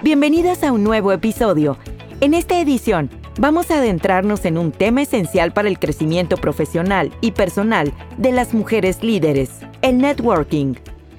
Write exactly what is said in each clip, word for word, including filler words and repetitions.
Bienvenidas a un nuevo episodio. En esta edición, vamos a adentrarnos en un tema esencial para el crecimiento profesional y personal de las mujeres líderes, el networking.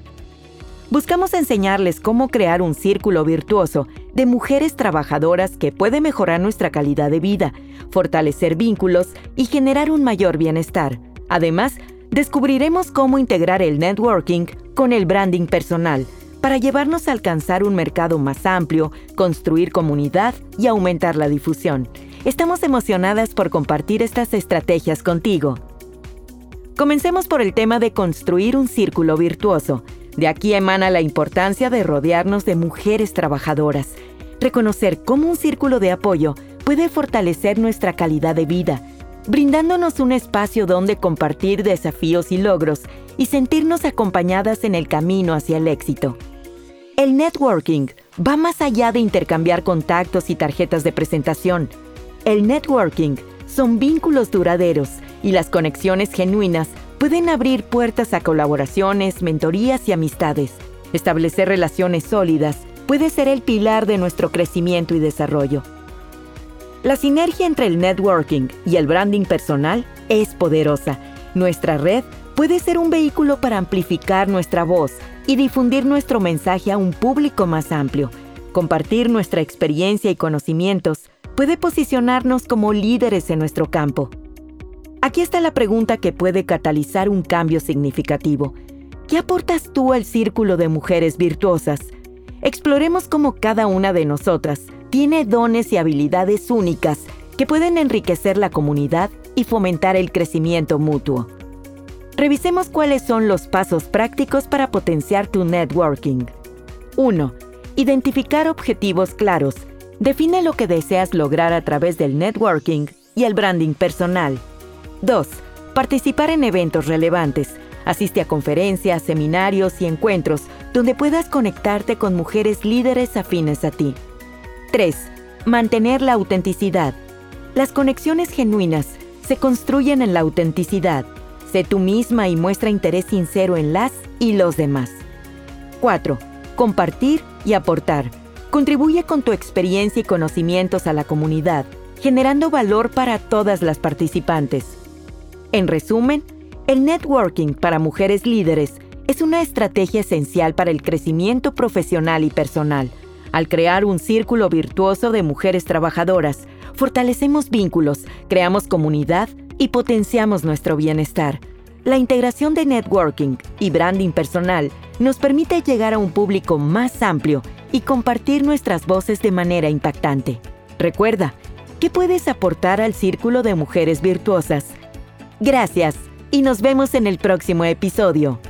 Buscamos enseñarles cómo crear un círculo virtuoso de mujeres trabajadoras que puede mejorar nuestra calidad de vida, fortalecer vínculos y generar un mayor bienestar. Además, descubriremos cómo integrar el networking con el branding personal para llevarnos a alcanzar un mercado más amplio, construir comunidad y aumentar la difusión. Estamos emocionadas por compartir estas estrategias contigo. Comencemos por el tema de construir un círculo virtuoso. De aquí emana la importancia de rodearnos de mujeres trabajadoras. Reconocer cómo un círculo de apoyo puede fortalecer nuestra calidad de vida, brindándonos un espacio donde compartir desafíos y logros y sentirnos acompañadas en el camino hacia el éxito. El networking va más allá de intercambiar contactos y tarjetas de presentación. El networking son vínculos duraderos y las conexiones genuinas pueden abrir puertas a colaboraciones, mentorías y amistades. Establecer relaciones sólidas puede ser el pilar de nuestro crecimiento y desarrollo. La sinergia entre el networking y el branding personal es poderosa. Nuestra red puede ser un vehículo para amplificar nuestra voz y difundir nuestro mensaje a un público más amplio. Compartir nuestra experiencia y conocimientos puede posicionarnos como líderes en nuestro campo. Aquí está la pregunta que puede catalizar un cambio significativo. ¿Qué aportas tú al círculo de mujeres virtuosas? Exploremos cómo cada una de nosotras tiene dones y habilidades únicas que pueden enriquecer la comunidad y fomentar el crecimiento mutuo. Revisemos cuáles son los pasos prácticos para potenciar tu networking. uno. Identificar objetivos claros. Define lo que deseas lograr a través del networking y el branding personal. dos. Participar en eventos relevantes. Asiste a conferencias, seminarios y encuentros donde puedas conectarte con mujeres líderes afines a ti. tres. Mantener la autenticidad. Las conexiones genuinas se construyen en la autenticidad. Sé tú misma y muestra interés sincero en las y los demás. cuatro. Compartir y aportar. Contribuye con tu experiencia y conocimientos a la comunidad, generando valor para todas las participantes. En resumen, el networking para mujeres líderes es una estrategia esencial para el crecimiento profesional y personal. Al crear un círculo virtuoso de mujeres trabajadoras, fortalecemos vínculos, creamos comunidad y potenciamos nuestro bienestar. La integración de networking y branding personal nos permite llegar a un público más amplio y compartir nuestras voces de manera impactante. Recuerda, ¿qué puedes aportar al círculo de mujeres virtuosas? Gracias y nos vemos en el próximo episodio.